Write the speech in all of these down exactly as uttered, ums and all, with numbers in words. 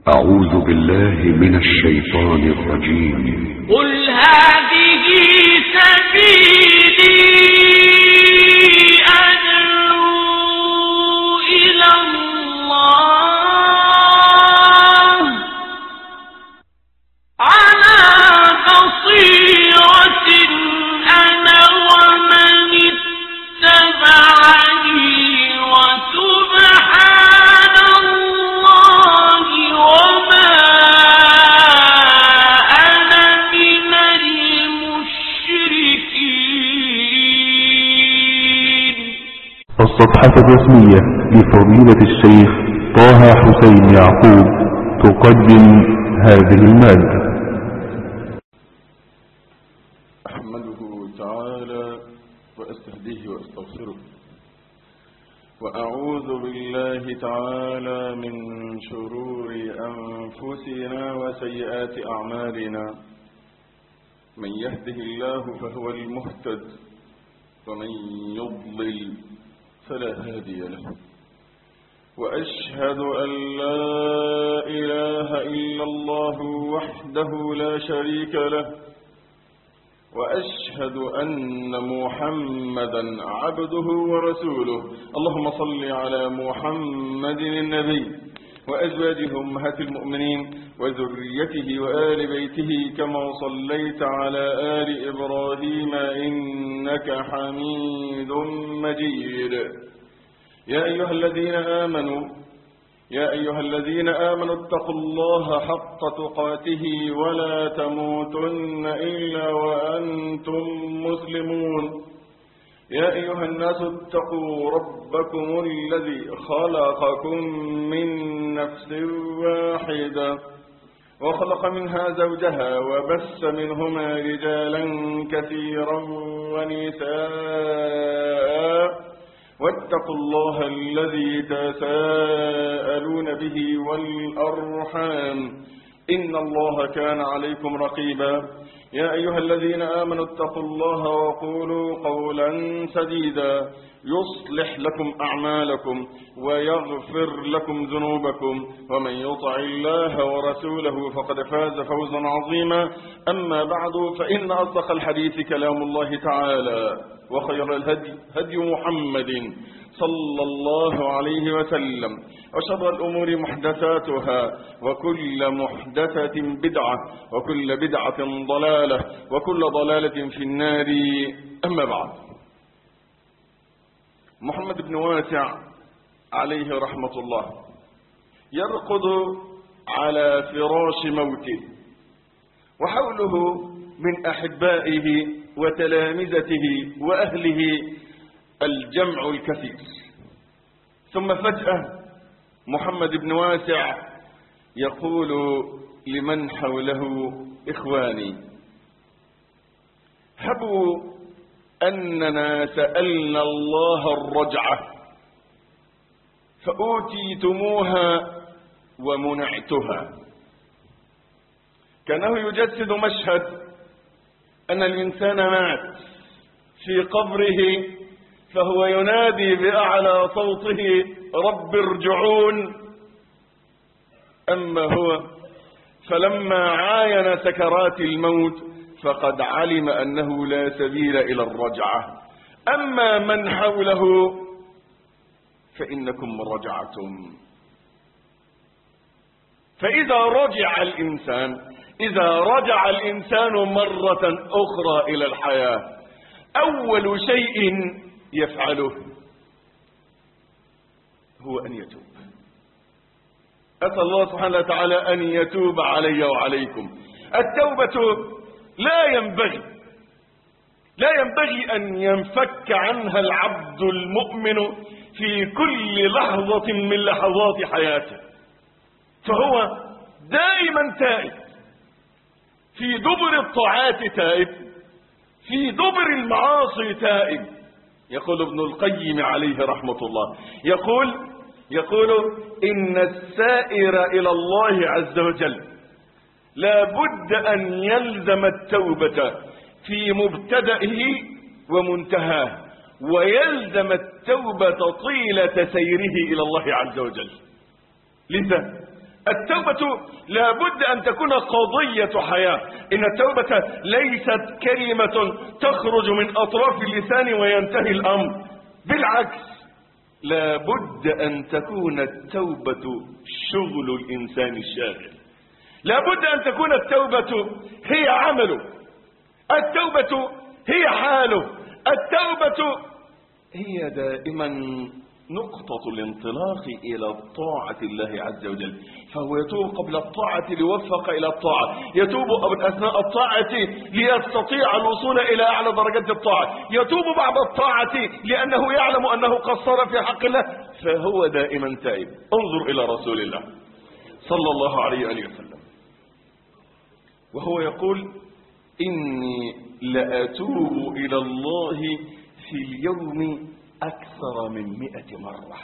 أعوذ بالله من الشيطان الرجيم. قل هذه سبيلي أدعو إلى الله على بصيرة أنا ومن اتبعني وسبحان الله وما أنا من المشركين. الصفحة الرسمية لفضيلة الشيخ طه حسين يعقوب تقدم هذه المادة. أحمده تعالى وأستهديه وأستغفره، وأعوذ بالله تعالى من شرور أنفسنا وسيئات أعمالنا. من يهده الله فهو المهتد، ومن يضلل فلا هادي له. وأشهد أن لا إله إلا الله وحده لا شريك له، وأشهد أن محمدا عبده ورسوله. اللهم صل على محمد النبي وأزواجه أمهات المؤمنين وذريته وآل بيته كما صليت على آل إبراهيم إنك حميد مجيد. يا أيها الذين آمنوا يا أيها الذين آمنوا اتقوا الله حق تقاته ولا تموتن إلا وأنتم مسلمون. يا أيها الناس اتقوا ربكم الذي خلقكم من نفس واحدة وخلق منها زوجها وبث منهما رجالا كثيرا ونساء، واتقوا الله الذي تساءلون به والأرحام إن الله كان عليكم رقيبا. يا أيها الذين آمنوا اتقوا الله وقولوا قولا سديدا يصلح لكم أعمالكم ويغفر لكم ذنوبكم، ومن يطع الله ورسوله فقد فاز فوزا عظيما. أما بعد، فإن أصدق الحديث كلام الله تعالى، وخير الهدي هدي محمد صلى الله عليه وسلم، وشر الأمور محدثاتها، وكل محدثة بدعة، وكل بدعة ضلالة، وكل ضلالة في النار. أما بعد، محمد بن واسع عليه رحمة الله يرقد على فراش موته، وحوله من أحبائه وتلامذته وأهله الجمع الكثير. ثم فجأة محمد بن واسع يقول لمن حوله: إخواني، هبوا أننا سألنا الله الرجعة فأوتيتموها ومنعتها. كأنه يجسد مشهد أن الإنسان مات في قبره، فهو ينادي بأعلى صوته: رب ارجعون. أما هو فلما عاين سكرات الموت فقد علم أنه لا سبيل إلى الرجعة. أما من حوله فإنكم رجعتم. فإذا رجع الإنسان إذا رجع الإنسان مرة أخرى إلى الحياة، أول شيء يفعله هو أن يتوب. أسأل الله سبحانه وتعالى أن يتوب علي وعليكم. التوبة لا ينبغي لا ينبغي أن ينفك عنها العبد المؤمن في كل لحظة من لحظات حياته، فهو دائما تائب، في دبر الطاعات تائب، في دبر المعاصي تائب. يقول ابن القيم عليه رحمة الله يقول يقول إن السائر إلى الله عز وجل لا بد أن يلزم التوبة في مبتدئه ومنتهاه، ويلزم التوبة طيلة سيره إلى الله عز وجل. لذا التوبة لابد أن تكون قضية حياة. إن التوبة ليست كلمة تخرج من أطراف اللسان وينتهي الأمر، بالعكس لابد أن تكون التوبة شغل الإنسان الشاغل. لابد أن تكون التوبة هي عمله، التوبة هي حاله، التوبة هي دائما نقطة الانطلاق إلى طاعة الله عز وجل. فهو يتوب قبل الطاعة ليوفق إلى الطاعة، يتوب أثناء الطاعة ليستطيع الوصول إلى أعلى درجات الطاعة، يتوب بعد الطاعة لأنه يعلم أنه قصر في حق الله، فهو دائما تائب. انظر إلى رسول الله صلى الله عليه وآله وسلم وهو يقول: إني لأتوب إلى الله في اليوم أكثر من مئة مرة.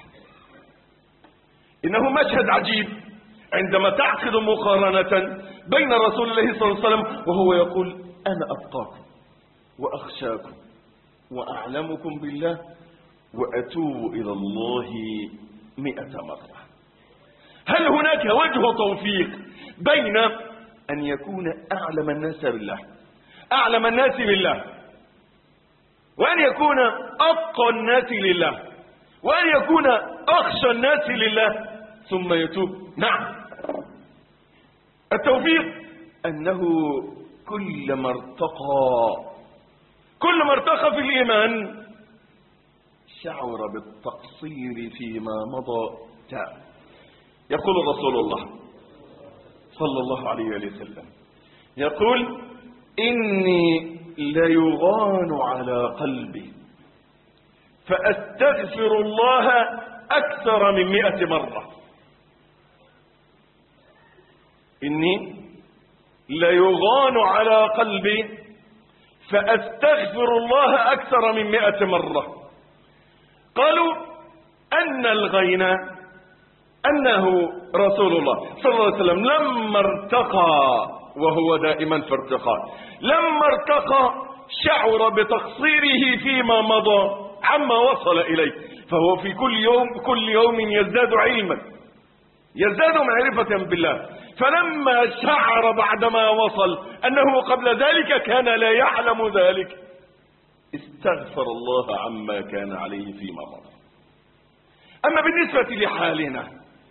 إنه مشهد عجيب عندما تعقد مقارنة بين رسول الله صلى الله عليه وسلم وهو يقول: أنا أتقاكم وأخشاكم وأعلمكم بالله وأتوب إلى الله مئة مرة. هل هناك وجه توفيق بين أن يكون أعلم الناس بالله أعلم الناس بالله وأن يكون أتقى الناس لله وأن يكون أخشى الناس لله ثم يتوب؟ نعم، التوفيق أنه كلما ارتقى كلما ارتقى في الإيمان شعر بالتقصير فيما مضى تاب. يقول رسول الله صلى الله عليه وسلم يقول: إني ليغان على قلبي فأستغفر الله أكثر من مئة مرة. إني ليغان على قلبي فأستغفر الله أكثر من مئة مرة. قالوا: أن الغين أنه رسول الله صلى الله عليه وسلم لما ارتقى، وهو دائما في ارتقاء، لما ارتقى شعر بتقصيره فيما مضى عما وصل إليه، فهو في كل يوم كل يوم يزداد علما، يزداد معرفة بالله. فلما شعر بعدما وصل أنه قبل ذلك كان لا يعلم ذلك استغفر الله عما كان عليه فيما مضى. أما بالنسبة لحالنا،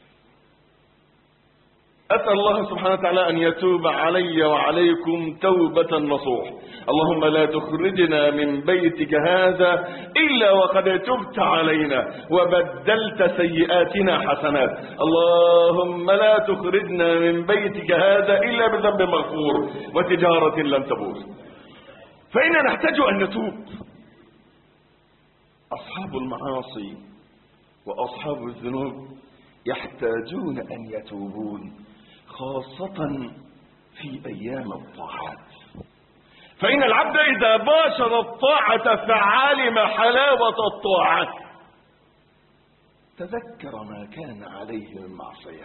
أسأل الله سبحانه وتعالى أن يتوب علي وعليكم توبة نصوح. اللهم لا تخرجنا من بيتك هذا إلا وقد تبت علينا وبدلت سيئاتنا حسنات. اللهم لا تخرجنا من بيتك هذا إلا بذنب مغفور وتجارة لن تبور. فإننا نحتاج أن نتوب. أصحاب المعاصي وأصحاب الذنوب يحتاجون أن يتوبون، خاصة في أيام الطاعات. فإن العبد إذا باشر الطاعة فعلم حلاوة الطاعة تذكر ما كان عليه من معصية،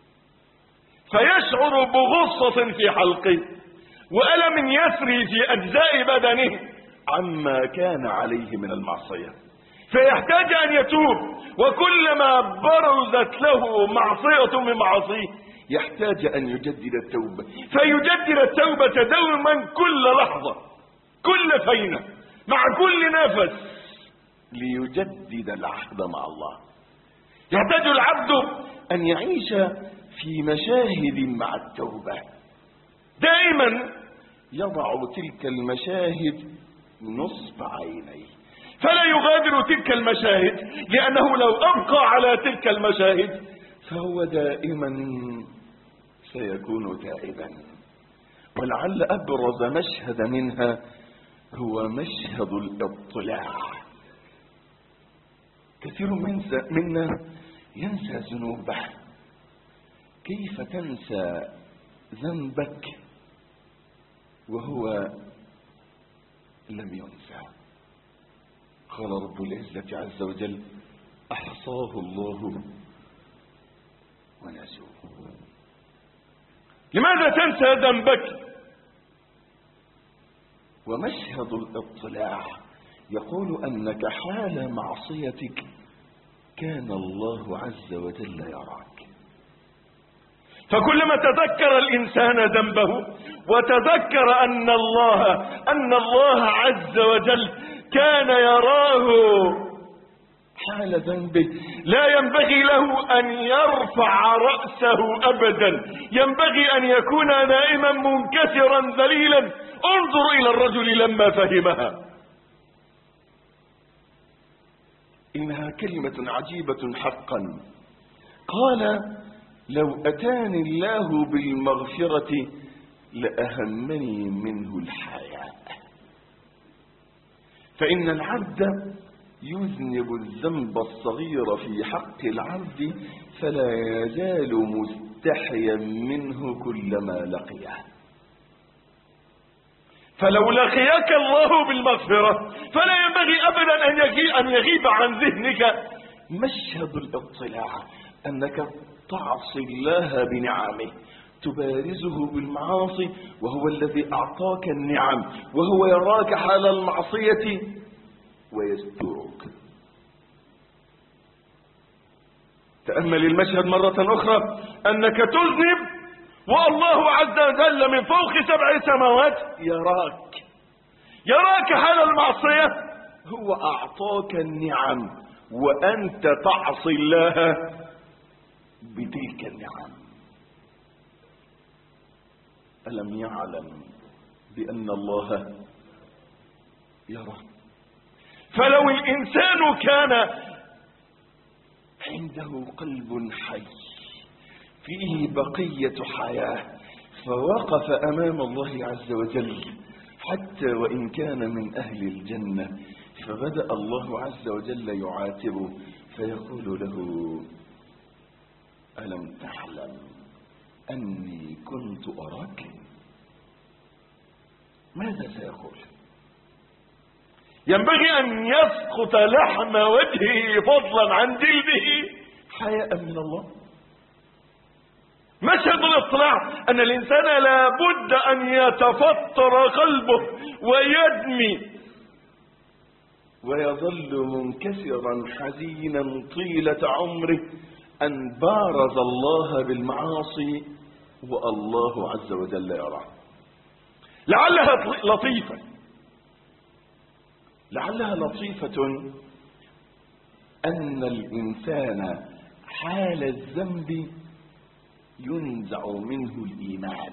فيشعر بغصة في حلقه وألم يسري في أجزاء بدنه عما كان عليه من المعصية، فيحتاج أن يتوب. وكلما برزت له معصية من معاصيه يحتاج أن يجدد التوبة، فيجدد التوبة دوما كل لحظة كل فينة مع كل نفس ليجدد العهد مع الله. يحتاج العبد أن يعيش في مشاهد مع التوبة، دائما يضع تلك المشاهد نصب عينيه فلا يغادر تلك المشاهد، لأنه لو أبقى على تلك المشاهد فهو دائما سيكون تائبا. ولعل أبرز مشهد منها هو مشهد الاطلاع. كثير منا ينسى ذنوبه. كيف تنسى ذنبك وهو لم ينسى؟ قال رب العزة عز وجل: أحصاه الله ونسوه. لماذا تنسى ذنبك؟ ومشهد الاطلاع يقول أنك حال معصيتك كان الله عز وجل يراك، فكلما تذكر الإنسان ذنبه وتذكر أن الله أن الله عز وجل كان يراه حال ذنبه لا ينبغي له أن يرفع رأسه أبدا، ينبغي أن يكون نائما منكسرا ذليلا. انظر إلى الرجل لما فهمها، إنها كلمة عجيبة حقا. قال: لو أتاني الله بالمغفرة لأهمني منه الحياء. فإن العبد يذنب الذنب الصغير في حق العبد فلا يزال مستحيا منه كلما لقيه. فلو لقيك الله بالمغفرة فلا ينبغي أبدا أن يغيب, أن يغيب عن ذهنك مشهد الاطلاع أنك تعصي الله بنعمه، تبارزه بالمعاصي وهو الذي أعطاك النعم، وهو يراك حال المعصية ويسترك. تأمل المشهد مرة أخرى، أنك تذنب والله عز وجل من فوق سبع سماوات يراك يراك حال المعصية، هو أعطاك النعم وأنت تعصي الله بتلك النعم. ألم يعلم بأن الله يرى؟ فلو الإنسان كان عنده قلب حي فيه بقية حياة فوقف أمام الله عز وجل حتى وإن كان من أهل الجنة، فبدأ الله عز وجل يعاتبه فيقول له: ألم تعلم أني كنت أراك؟ ماذا سيقول؟ ينبغي أن يسقط لحم وجهه فضلا عن جلده حياء من الله. مشهد الاطلاع أن الإنسان لا بد أن يتفطر قلبه ويدمي ويظل منكسرا حزينا طيلة عمره أن بارز الله بالمعاصي والله عز وجل يراه. لعلها لطيفة لعلها لطيفة أن الإنسان حال الذنب ينزع منه الإيمان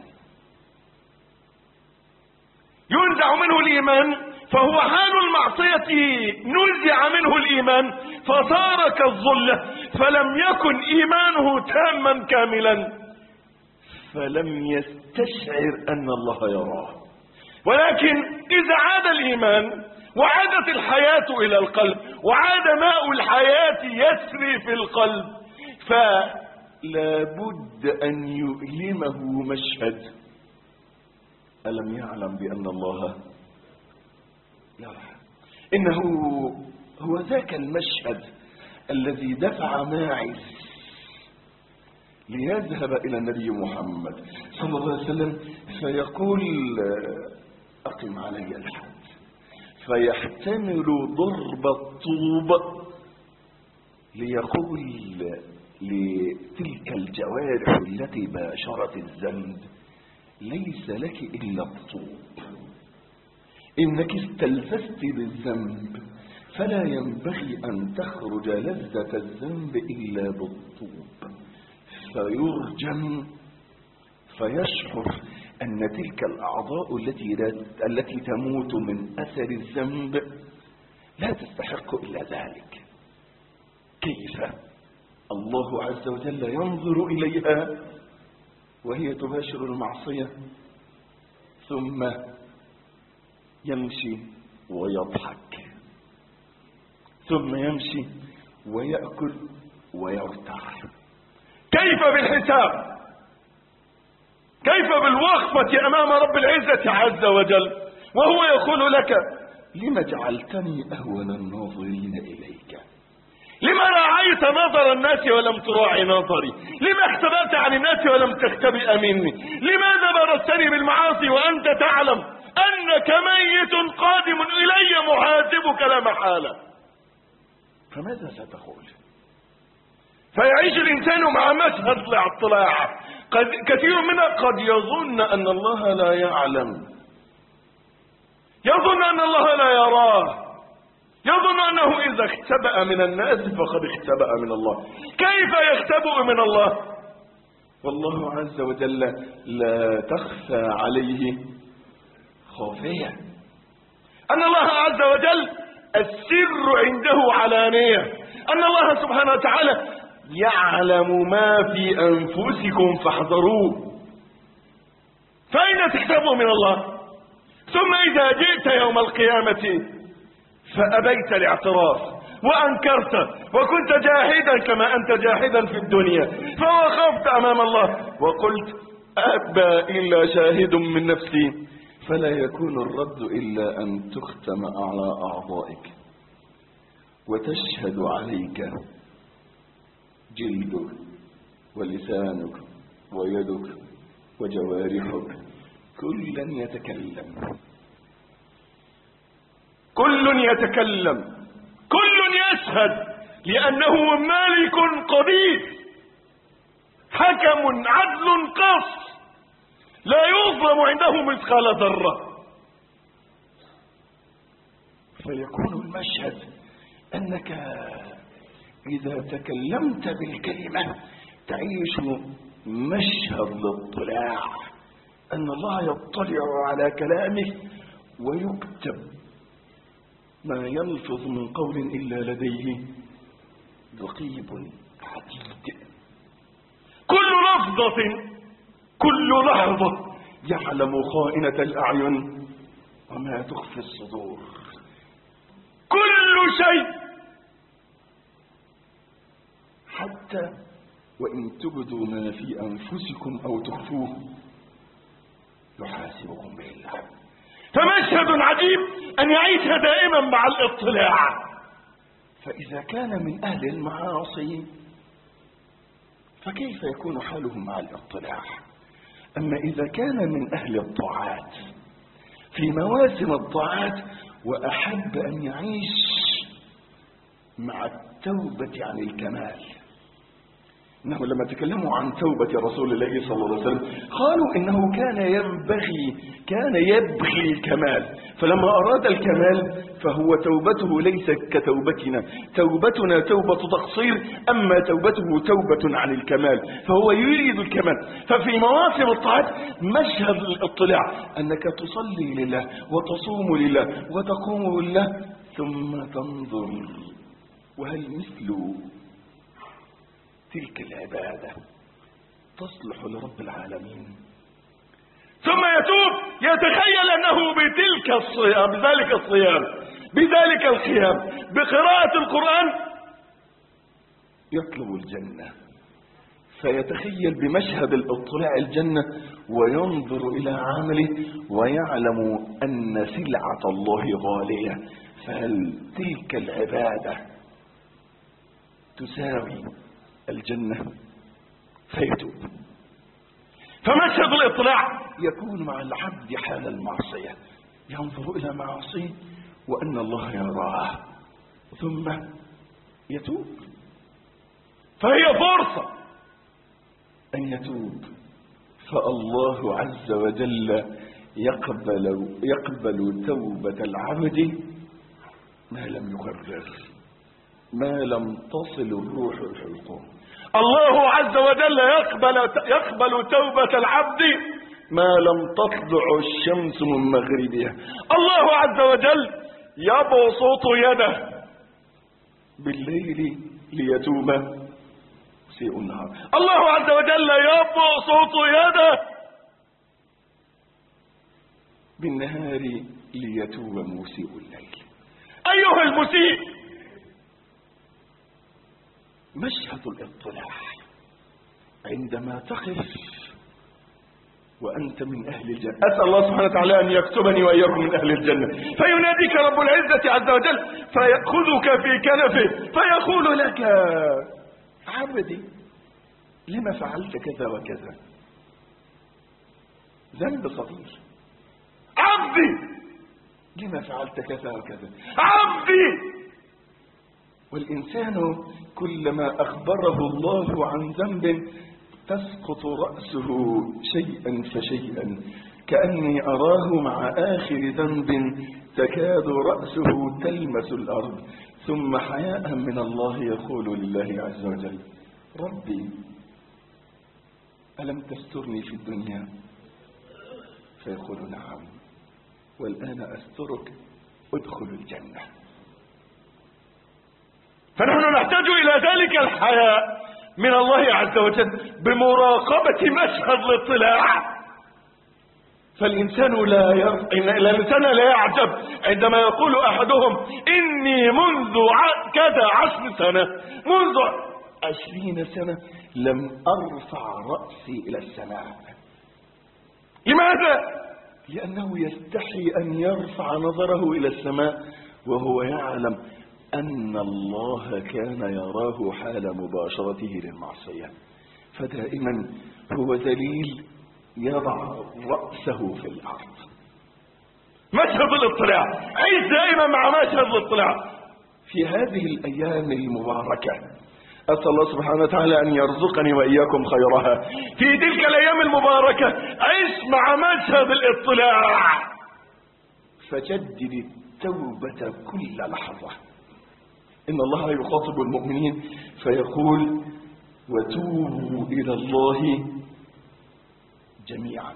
ينزع منه الإيمان فهو حال المعصية نزع منه الإيمان فصار كالظلة، فلم يكن إيمانه تاما كاملا، فلم يستشعر أن الله يراه. ولكن إذا عاد الإيمان وعادت الحياة إلى القلب وعاد ماء الحياة يسري في القلب، فلا بد أن يؤلمه مشهد: ألم يعلم بأن الله يرى؟ إنه هو ذاك المشهد الذي دفع ماعز ليذهب إلى النبي محمد صلى الله عليه وسلم فيقول: أقم علي الحد، فيحتمل ضرب الطوب ليقول لتلك الجوارح التي باشرت الذنب: ليس لك إلا الطوب، إنك استلفست بالذنب فلا ينبغي أن تخرج لذة الذنب إلا بالطوب. فيرجم فيشعر أن تلك الأعضاء التي التي تموت من أثر الذنب لا تستحق إلا ذلك. كيف الله عز وجل ينظر إليها وهي تباشر المعصية ثم يمشي ويضحك، ثم يمشي ويأكل ويرتاح؟ كيف بالحساب؟ كيف بالوقفة أمام رب العزة عز وجل وهو يقول لك: لما جعلتني أهون الناظرين إليك؟ لما راعيت نظر الناس ولم تراعي نظري؟ لما اختبأت عن الناس ولم تختبئ مني؟ لماذا برزتني بالمعاصي وأنت تعلم أنك ميت قادم إلي محاسبك لا محالة؟ فماذا ستقول؟ فيعيش الإنسان مع مشهد الاطلاع قد كثير منا قد يظن أن الله لا يعلم، يظن أن الله لا يراه، يظن أنه إذا اختبأ من الناس فقد اختبأ من الله. كيف يختبأ من الله؟ والله عز وجل لا تخفى عليه خافية. أن الله عز وجل السر عنده علانية، أن الله سبحانه وتعالى يعلم ما في أنفسكم فاحذروه. فأين تختبئ من الله؟ ثم إذا جئت يوم القيامة فأبيت الاعتراف وأنكرت وكنت جاهدا كما أنت جاهدا في الدنيا، فوقفت أمام الله وقلت أبى إلا شاهد من نفسي، فلا يكون الرد إلا أن تختم على أعضائك وتشهد عليك جلدك ولسانك ويدك وجوارحك، كل يتكلم كل يتكلم كل يشهد، لأنه ملك قدير حكم عدل قص لا يظلم عنده مثقال ذرة. فيكون المشهد أنك إذا تكلمت بالكلمة تعيش مشهد الاطلاع، أن الله يطلع على كلامك ويكتب ما يلفظ من قول إلا لديه رقيب عتيد. كل لفظة كل لحظة يعلم خائنة الأعين وما تخفي الصدور. كل شيء، حتى وإن تبدوا ما في أنفسكم أو تخفوه يحاسبكم به الله. فمشهد عجيب أن يعيش دائما مع الاطلاع. فإذا كان من أهل المعاصي فكيف يكون حالهم مع الاطلاع؟ أما إذا كان من أهل الطاعات في مواسم الطاعات وأحب أن يعيش مع التوبة عن الكمال. إنه لما تكلموا عن توبة رسول الله صلى الله عليه وسلم قالوا إنه كان ينبغي كان يبغي الكمال، فلما أراد الكمال فهو توبته ليست كتوبتنا، توبتنا توبة تقصير، أما توبته توبة عن الكمال، فهو يريد الكمال. ففي مواسم الطاعات مشهد الاطلاع أنك تصلي لله وتصوم لله وتقوم لله ثم تنظر وهل مثل تلك العبادة تصلح لرب العالمين، ثم يتوب يتخيل أنه بتلك الصيام بذلك الصيام بذلك القيام بقراءة القرآن يطلب الجنة، فيتخيل بمشهد الاطلاع الجنة وينظر إلى عمله ويعلم أن سلعة الله غالية، فهل تلك العبادة تساوي الجنة؟ فيتوب. فمشهد الاطلاع يكون مع العبد حال المعصية، ينظر إلى معصيه وأن الله يراه ثم يتوب. فهي فرصة أن يتوب، فالله عز وجل يقبل يقبل توبة العبد ما لم يقرر، ما لم تصل الروح الحلقوم. الله عز وجل يقبل يقبل توبة العبد ما لم تطلع الشمس من مغربها. الله عز وجل يبسط يده بالليل ليتوب مسيء النهار. الله عز وجل يبسط يده بالنهار ليتوب مسيء الليل. أيها المسيء، مشهد الاطلاع عندما تقف وأنت من أهل الجنة. أسأل الله سبحانه وتعالى أن يكتبني وإياكم من أهل الجنة. فيناديك رب العزة عز وجل فيأخذك في كنفه فيقول لك عبدي لما فعلت كذا وكذا، ذنب صغير. عبدي لما فعلت كذا وكذا، عبدي. والإنسان كلما أخبره الله عن ذنب تسقط رأسه شيئا فشيئا كأني أراه مع آخر ذنب تكاد رأسه تلمس الأرض، ثم حياء من الله يقول لله عز وجل: ربي ألم تسترني في الدنيا؟ فيقول: نعم، والآن أسترك، ادخل الجنة. فنحن نحتاج إلى ذلك الحياء من الله عز وجل بمراقبة مشهد الاطلاع. فالإنسان لا ير... الإنسان لا يعجب عندما يقول أحدهم: إني منذ ع... كذا عشر سنة منذ عشرين سنة لم أرفع رأسي إلى السماء. لماذا؟ لأنه يستحي أن يرفع نظره إلى السماء وهو يعلم أن الله كان يراه حال مباشرته للمعصية، فدائما هو ذليل يضع رأسه في الأرض. مشهد الاطلاع، عيش دائما مع مشهد الاطلاع. في هذه الأيام المباركة أسأل الله سبحانه وتعالى أن يرزقني وإياكم خيرها. في تلك الأيام المباركة عيش مع مشهد الاطلاع، فجدد التوبة كل لحظة. إن الله يخاطب المؤمنين فيقول: وتوبوا إلى الله جميعا.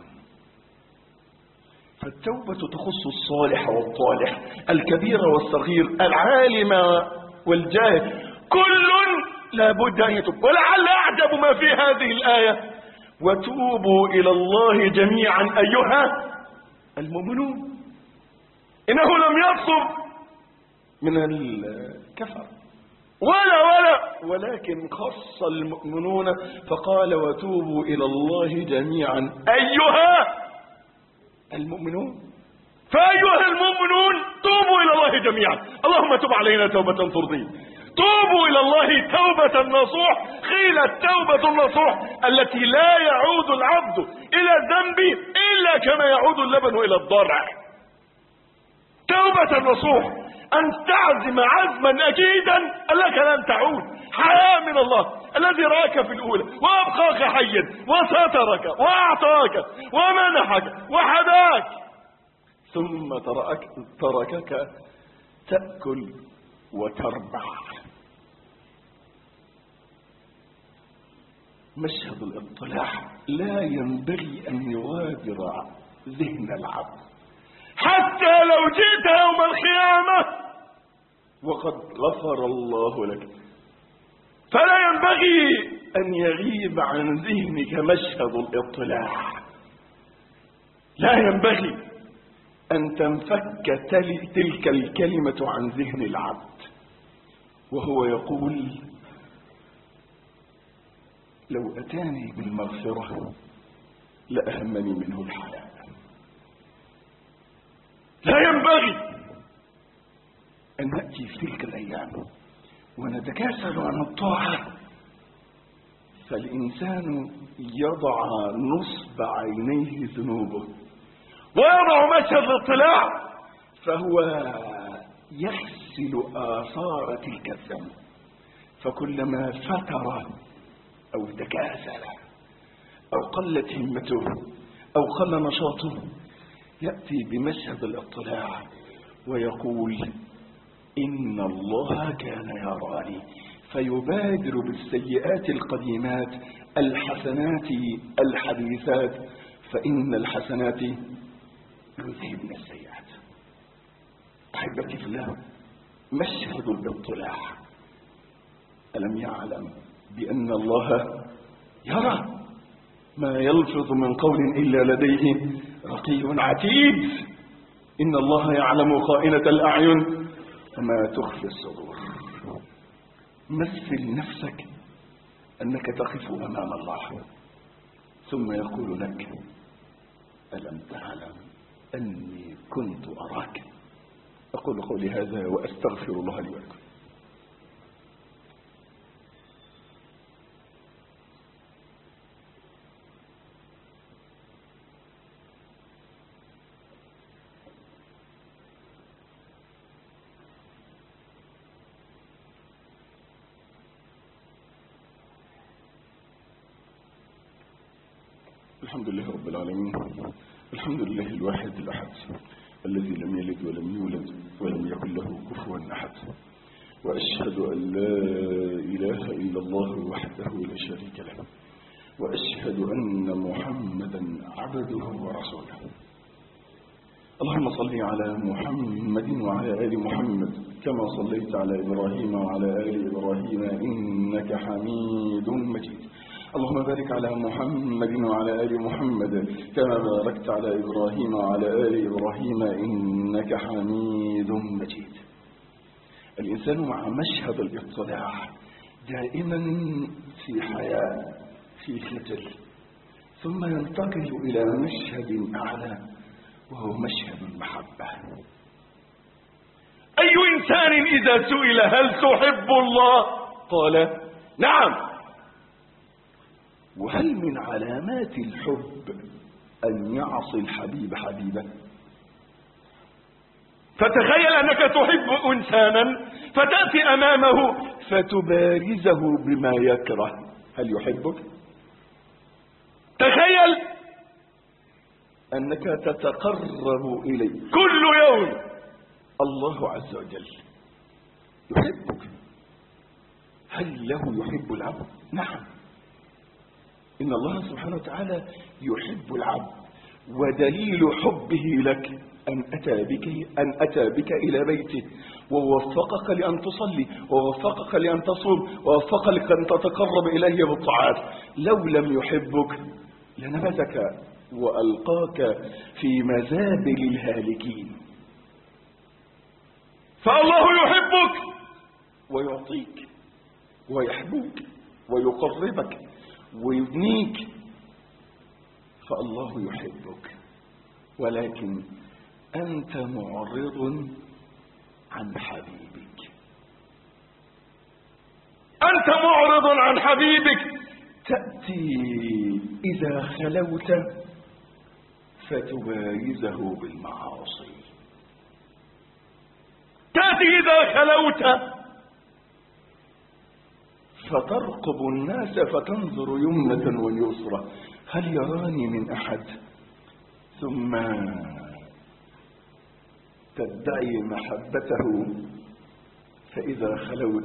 فالتوبة تخص الصالح والطالح، الكبير والصغير، العالم والجاهل، كل لا بد أن يتوب. ولعل أعجب ما في هذه الآية: وتوبوا إلى الله جميعا أيها المؤمنون. إنه لم يطلب من الكفر ولا ولا ولكن خص المؤمنون فقال: وتوبوا إلى الله جميعا أيها المؤمنون. فأيها المؤمنون توبوا إلى الله جميعا. اللهم تب علينا توبة ترضي. توبوا إلى الله توبة نصوح. قيل التوبة النصوح التي لا يعود العبد إلى الذنب إلا كما يعود اللبن إلى الضرع. توبة نصوح، أن تعزم عزما أكيدا أنك لن تعود. حياء من الله الذي راك في الأولى وأبقاك حيا وسترك وأعطاك ومنحك وحداك، ثم ترك تركك تأكل وتربع. مشهد الاطلاع لا ينبغي أن يغادر ذهن العبد، حتى لو جئت يوم القيامة وقد غفر الله لك، فلا ينبغي أن يغيب عن ذهنك مشهد الاطلاع. لا ينبغي أن تنفك تلك الكلمة عن ذهن العبد وهو يقول: لو أتاني بالمغفرة لأهمني منه الحياة. لا ينبغي أن نأتي في تلك الأيام ونتكاسل عن الطاعة، فالإنسان يضع نصب عينيه ذنوبه ويضع مشهد الاطلاع، فهو يغسل آثار تلك الذنب. فكلما فتر أو تكاسل أو قلت همته أو قل نشاطه يأتي بمشهد الاطلاع ويقول: إن الله كان يراني، فيبادر بالسيئات القديمات الحسنات الحديثات، فإن الحسنات يذهبن السيئات. أحبتي في الله، مشهد الاطلاع. ألم يعلم بأن الله يرى ما يلفظ من قول إلا لديه رقيب عتيد. إن الله يعلم خائنة الأعين وما تخفي الصدور. مثل نفسك أنك تقف أمام الله ثم يقول لك: ألم تعلم أني كنت أراك. أقول قولي هذا وأستغفر الله لي ولكم. الحمد لله رب العالمين. الحمد لله الواحد الأحد الذي لم يلد ولم يولد ولم يكن له كفوا أحد. وأشهد أن لا إله إلا الله وحده لا شريك له، وأشهد أن محمدا عبده ورسوله. اللهم صل على محمد وعلى آل محمد كما صليت على إبراهيم وعلى آل إبراهيم إنك حميد مجيد. اللهم بارك على محمد وعلى آل محمد كما باركت على إبراهيم وعلى آل إبراهيم إنك حميد مجيد. الإنسان مع مشهد الاطلاع دائما في حياة، في خجل، ثم ينتقل إلى مشهد أعلى وهو مشهد المحبة. أي إنسان إذا سئل هل تحب الله قال نعم. وهل من علامات الحب أن يعصي الحبيب حبيبه؟ فتخيل أنك تحب إنسانا فتأتي أمامه فتبارزه بما يكره، هل يحبك؟ تخيل أنك تتقرب إليه كل يوم، الله عز وجل يحبك. هل له يحب العبد؟ نعم، إن الله سبحانه وتعالى يحب العبد، ودليل حبه لك أن أتى بك أن أتى بك إلى بيته ووفقك لأن تصلي، ووفقك لأن تصوم، ووفقك لأن تتقرب إليه بالطاعات. لو لم يحبك لنبذك وألقاك في مزابل الهالكين. فالله يحبك ويعطيك ويحبوك ويقربك ويبنيك، فالله يحبك، ولكن أنت معرض عن حبيبك. أنت معرض عن حبيبك. تأتي إذا خلوت فتبارزه بالمعاصي. تأتي إذا خلوت فترقب الناس فتنظر يمنة ويسرى هل يراني من أحد، ثم تدعي محبته، فإذا خلوت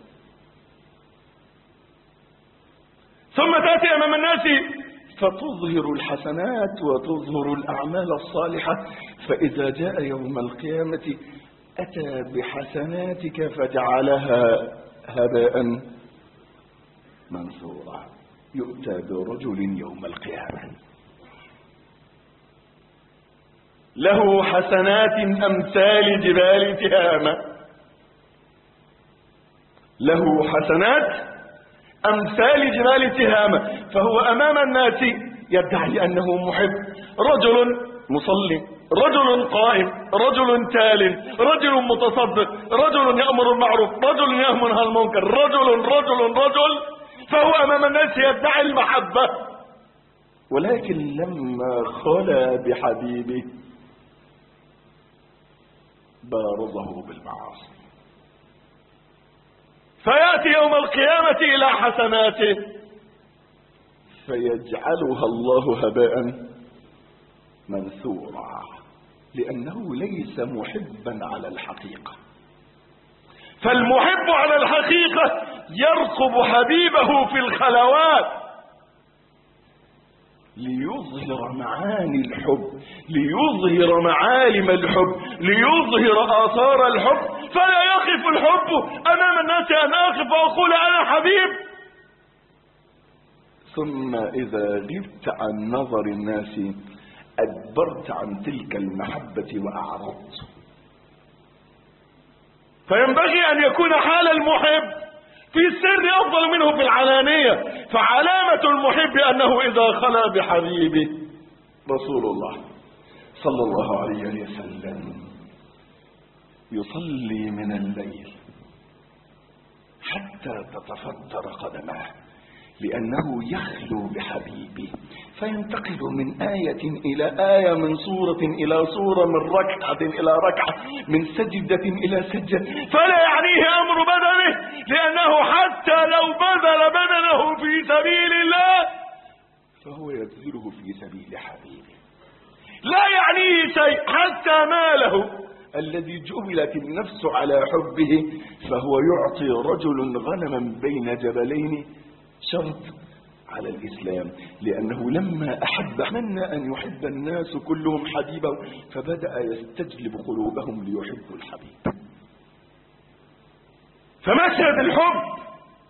ثم تأتي أمام الناس فتظهر الحسنات وتظهر الأعمال الصالحة، فإذا جاء يوم القيامة أتى بحسناتك فجعلها هباء منثورا. يؤتى برجل يوم القيامة له حسنات أمثال جبال تهامة، له حسنات أمثال جبال تهامة، فهو أمام الناس يدعي أنه محب، رجل مصلي، رجل قائم، رجل تال، رجل متصدق، رجل يأمر بالمعروف، رجل ينهى عن المنكر، رجل رجل رجل، فهو أمام الناس يدعي المحبة، ولكن لما خلا بحبيبه بارزه بالمعاصي. فيأتي يوم القيامة إلى حسناته فيجعلها الله هباء منثورا، لأنه ليس محبا على الحقيقة. فالمحب على الحقيقة يرقب حبيبه في الخلوات ليظهر معاني الحب، ليظهر معالم الحب، ليظهر آثار الحب، فلا يقف الحب أمام الناس أن أقف وأقول أنا حبيب، ثم إذا غبت عن نظر الناس أدبرت عن تلك المحبة وأعرضت. فينبغي أن يكون حال المحب في السر أفضل منه في العلانية. فعلامة المحب أنه إذا خلا بحبيبه رسول الله صلى الله عليه وسلم يصلي من الليل حتى تتفطر قدماه، لأنه يخلو بحبيبه، فينتقل من آية إلى آية، من سورة إلى سورة، من ركعة إلى ركعة، من سجدة إلى سجدة، فلا يعنيه أمر بدنه، لأنه حتى لو بذل بدنه في سبيل الله فهو يبذله في سبيل حبيبه، لا يعنيه شيء حتى ماله. الذي جبلت النفس على حبه فهو يعطي رجل غنما بين جبلين شرط على الإسلام، لأنه لما أحب من أن يحب الناس كلهم حبيبه فبدأ يستجلب قلوبهم ليحبوا الحبيب. فمشهد الحب،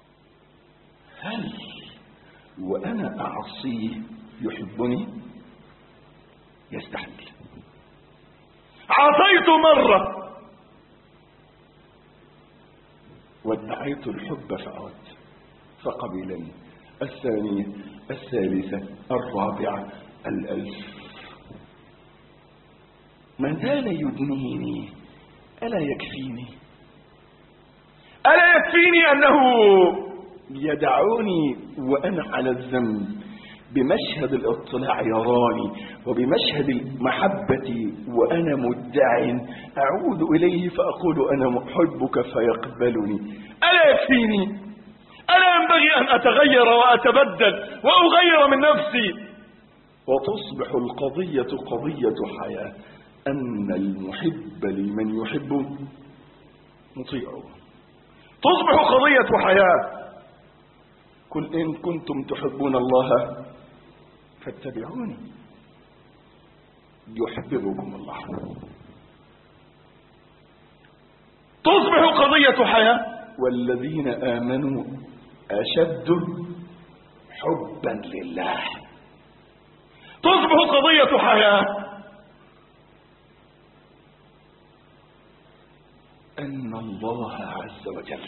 هل وأنا أعصيه يحبني؟ يستحيل. عصيت مرة وادعيت الحب فأرد فقبلني، الثانية الثالثة الرابعة الألف. من زال يدنيني ألا يكفيني؟ ألا يكفيني أنه يدعوني وأنا على الذنب، بمشهد الاطلاع يراني، وبمشهد المحبة وأنا مدع أعود إليه فأقول أنا محبك فيقبلني. ألا يكفيني؟ ألا ينبغي أن أتغير وأتبدل وأغير من نفسي؟ وتصبح القضية قضية حياة، أن المحب لمن يحب مطيعه. تصبح قضية حياة. قل إن كنتم تحبون الله فاتبعوني يحببكم الله. تصبح قضية حياة. والذين آمنوا أشد حبا لله. تصبح قضية حياة. أن الله عز وجل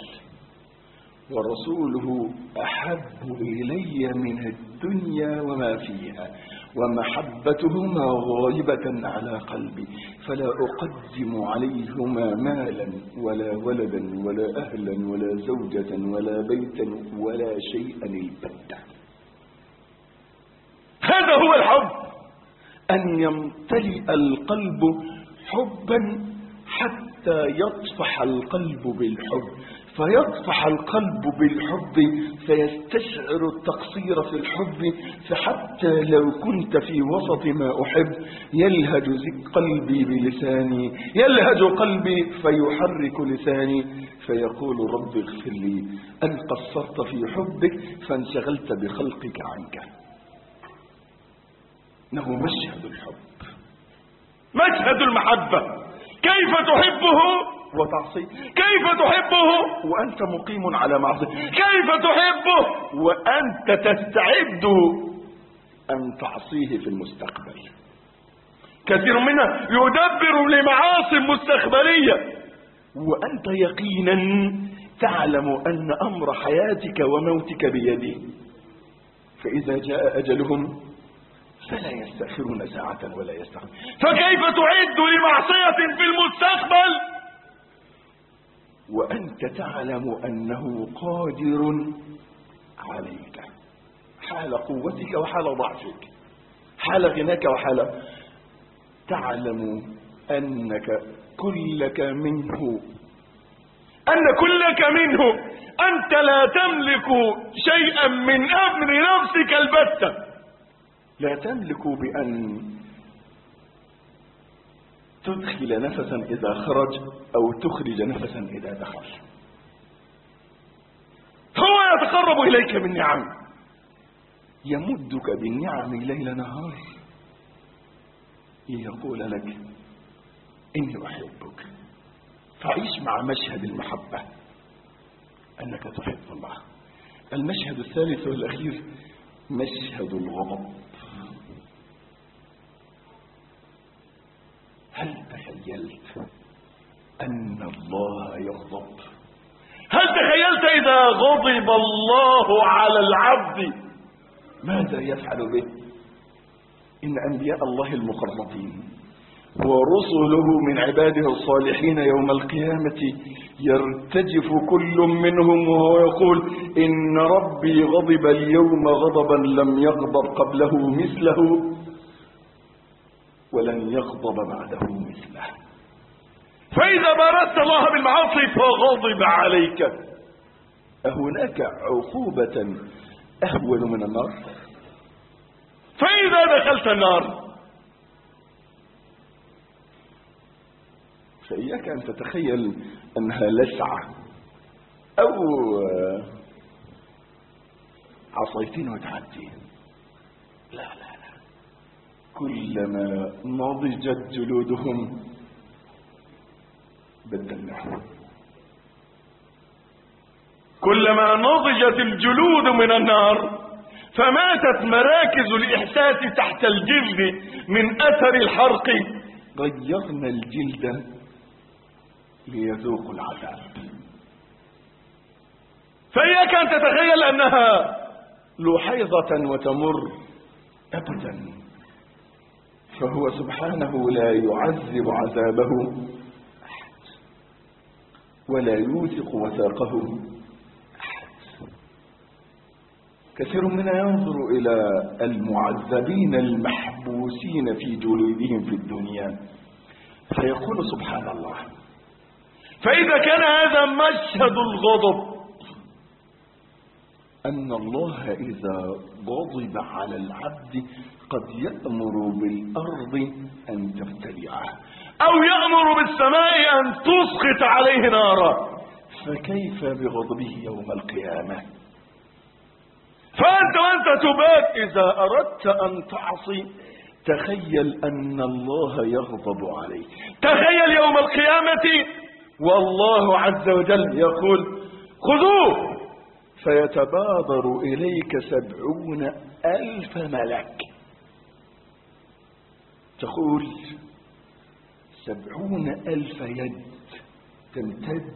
ورسوله أحب إلي من الدنيا وما فيها، ومحبتهما غالبة على قلبي، فلا أقدم عليهما مالا ولا ولدا ولا أهلا ولا زوجة ولا بيتا ولا شيئا البتة. هذا هو الحب، أن يمتلئ القلب حبا حتى يطفح القلب بالحب، فيطفح القلب بالحب فيستشعر التقصير في الحب، فحتى لو كنت في وسط ما أحب يلهج قلبي بلساني، يلهج قلبي فيحرك لساني فيقول رب اغفر لي أن قصرت في حبك فانشغلت بخلقك عنك. إنه مشهد الحب، مشهد المحبة. كيف تحبه وتعصي؟ كيف تحبه وأنت مقيم على معصية؟ كيف تحبه وأنت تستعد أن تعصيه في المستقبل؟ كثير منا يدبر لمعاصي مستقبلية وأنت يقينا تعلم أن أمر حياتك وموتك بيده، فإذا جاء أجلهم فلا يستأخرون ساعة ولا يستقبل. فكيف تعد لمعصية في المستقبل وأنت تعلم أنه قادر عليك حال قوتك وحال ضعفك، حال غناك وحال، تعلم أنك كلك منه، أن كلك منه، أنت لا تملك شيئا من أمر نفسك البتة. لا تملك بأن تدخل نفسا إذا خرج أو تخرج نفسا إذا دخل. هو يتقرب إليك بالنعم، يمدك بالنعم ليل نهار، يقول لك إني أحبك، فعيش مع مشهد المحبة أنك تحب الله. المشهد الثالث والأخير مشهد الغضب. هل تخيلت أن الله يغضب؟ هل تخيلت إذا غضب الله على العبد ماذا يفعل به؟ إن أنبياء الله المقربين ورسله من عباده الصالحين يوم القيامة يرتجف كل منهم وهو يقول إن ربي غضب اليوم غضبا لم يغضب قبله مثله ولن يغضب بعده مثله. فإذا بارزت الله بالمعاصي فغضب عليك. أهناك عقوبة أهون من النار؟ فإذا دخلت النار فإياك أن تتخيل أنها لسعة أو عصيتين وتعدي. لا لا لا، كلما نضجت جلودهم بدلناهم. كلما نضجت الجلود من النار فماتت مراكز الإحساس تحت الجلد من أثر الحرق، غيرنا الجلد ليذوقوا العذاب. فإياك أن تتخيل أنها لحيظة وتمر أبدا، فهو سبحانه لا يعذب عذابه أحد ولا يوثق وثاقه أحد. كثير منا ينظر إلى المعذبين المحبوسين في جلودهم في الدنيا فيقول سبحان الله. فإذا كان هذا مشهد الغضب، أن الله إذا غضب على العبد قد يأمر بالأرض أن تبتلعه أو يأمر بالسماء أن تسقط عليه نارا، فكيف بغضبه يوم القيامة؟ فأنت وأنت تبات إذا أردت أن تعصي تخيل أن الله يغضب عليك. تخيل يوم القيامة والله عز وجل يقول خذوه، فيتبادر إليك سبعون ألف ملك. تقول سبعون ألف يد تمتد،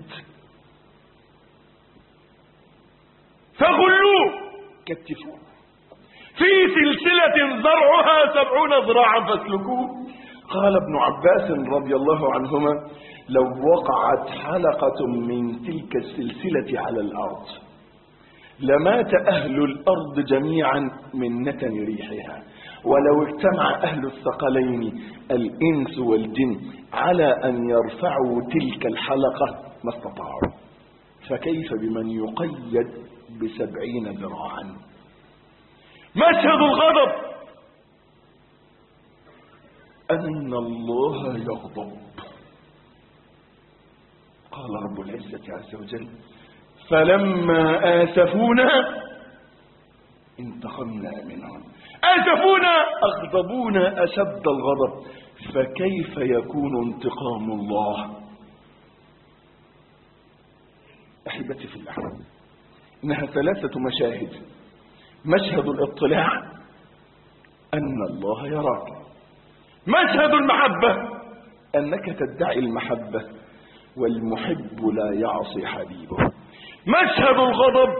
فغلوه كتفوه في سلسلة زرعها سبعون ذراعا فاسلكوه. قال ابن عباس رضي الله عنهما لو وقعت حلقة من تلك السلسلة على الأرض لمات أهل الأرض جميعا من نتن ريحها، ولو اجتمع أهل الثقلين الإنس والجن على أن يرفعوا تلك الحلقة ما استطاعوا، فكيف بمن يقيد بسبعين ذراعا؟ مشهد الغضب، أن الله يغضب. قال رب العزة عز وجل فلما آسفونا انتقمنا منهم. آسفونا أغضبونا أشد الغضب، فكيف يكون انتقام الله؟ أحبتي في الله، إنها ثلاثة مشاهد. مشهد الاطلاع أن الله يراك، مشهد المحبة أنك تدعي المحبة والمحب لا يعصي حبيبه، مشهد الغضب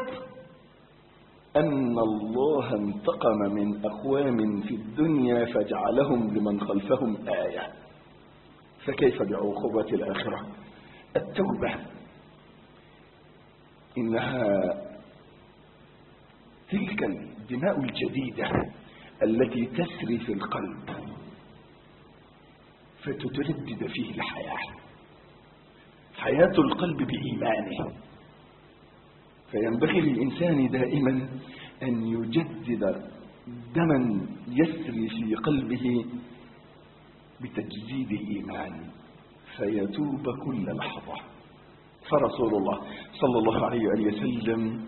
أن الله انتقم من أقوام في الدنيا فجعلهم لمن خلفهم آية، فكيف بعقوبة الآخرة؟ التوبة إنها تلك الدماء الجديدة التي تسري في القلب فتتردد فيه الحياة، حياة القلب بإيمانه. فينبغي للإنسان دائما أن يجدد دما يسري في قلبه بتجديد الإيمان فيتوب كل لحظة. فرسول الله صلى الله عليه وسلم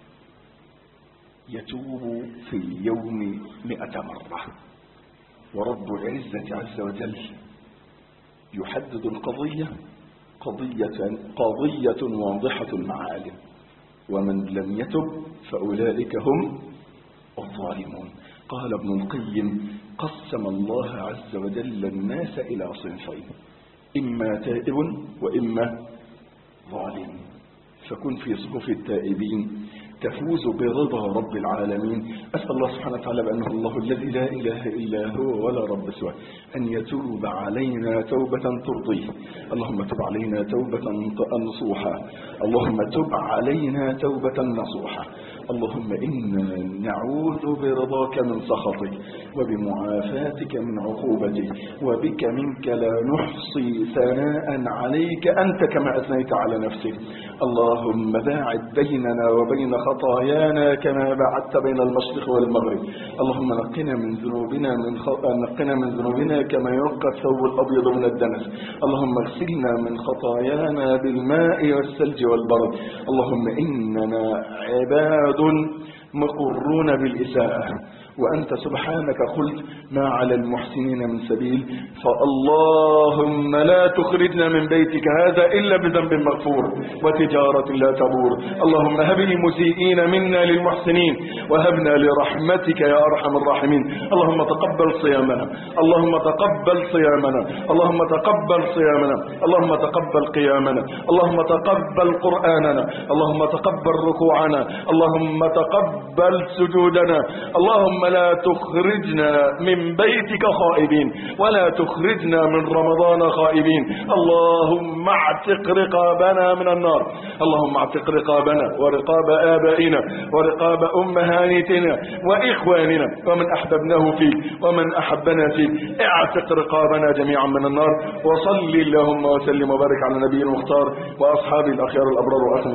يتوب في اليوم مئة مرة، ورب العزة عز وجل يحدد القضية قضية, قضية واضحة المعالم، ومن لم يتب فأولئك هم الظالمون. قال ابن القيم قسم الله عز وجل الناس إلى صنفين، إما تائب وإما ظالم، فكن في صفوف التائبين تفوز برضا رب العالمين. أسأل الله سبحانه وتعالى بأنه الله الذي لا إله إلا هو ولا رب سواه أن يتوب علينا توبة ترضيه. اللهم تب علينا توبة نصوحة، اللهم تب علينا توبة نصوحة، اللهم إنا نعوذ برضاك من سخطك وبمعافاتك من عقوبتك وبك منك لا نحصي ثناء عليك أنت كما أثنيت على نفسك. اللهم باعد بيننا وبين خطايانا كما بعدت بين المشرق والمغرب. اللهم نقنا من ذنوبنا من خ... نقنا من ذنوبنا كما ينقى الثوب الأبيض من الدنس. اللهم اغسلنا من خطايانا بالماء والثلج والبرد. اللهم إننا عباد مقرون بالإساءة وأنت سبحانك قلت ما على المحسنين من سبيل. فاللهم لا تخرجنا من بيتك هذا إلا بذنب مغفور وتجارة لا تبور. اللهم هب المسيئين منا للمحسنين وهبنا لرحمتك يا أرحم الراحمين. اللهم تقبل صيامنا، اللهم تقبل صيامنا، اللهم تقبل صيامنا، اللهم تقبل قيامنا، اللهم تقبل قرآننا، اللهم تقبل ركوعنا، اللهم تقبل سجودنا. اللهم لا تخرجنا من بيتك خائبين ولا تخرجنا من رمضان خائبين. اللهم اعتق رقابنا من النار. اللهم اعتق رقابنا ورقاب آبائنا ورقاب أمهاتنا وإخواننا ومن أحببناه فيه ومن أحبنا فيه. اعتق رقابنا جميعا من النار. وصل اللهم وسلم وبارك على نبي المختار وأصحاب الأخيار الأبرار وأخم